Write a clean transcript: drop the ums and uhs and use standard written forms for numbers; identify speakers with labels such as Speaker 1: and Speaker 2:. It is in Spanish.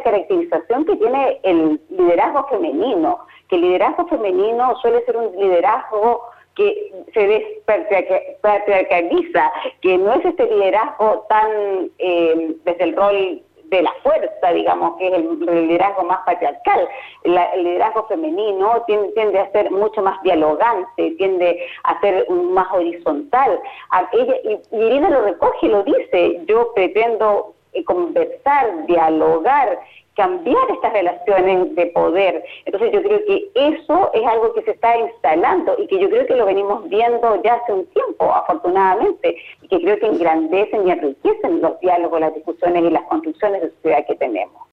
Speaker 1: caracterización que tiene el liderazgo femenino, que el liderazgo femenino suele ser un liderazgo que se despatriarcaliza, que no es este liderazgo tan desde el rol de la fuerza, digamos, que es el liderazgo más patriarcal. El liderazgo femenino tiende a ser mucho más dialogante, tiende a ser más horizontal. Y Irina lo recoge y lo dice: yo pretendo conversar, dialogar, cambiar estas relaciones de poder. Entonces yo creo que eso es algo que se está instalando y que yo creo que lo venimos viendo ya hace un tiempo, afortunadamente, y que creo que engrandecen y enriquecen los diálogos, las discusiones y las construcciones de sociedad que tenemos.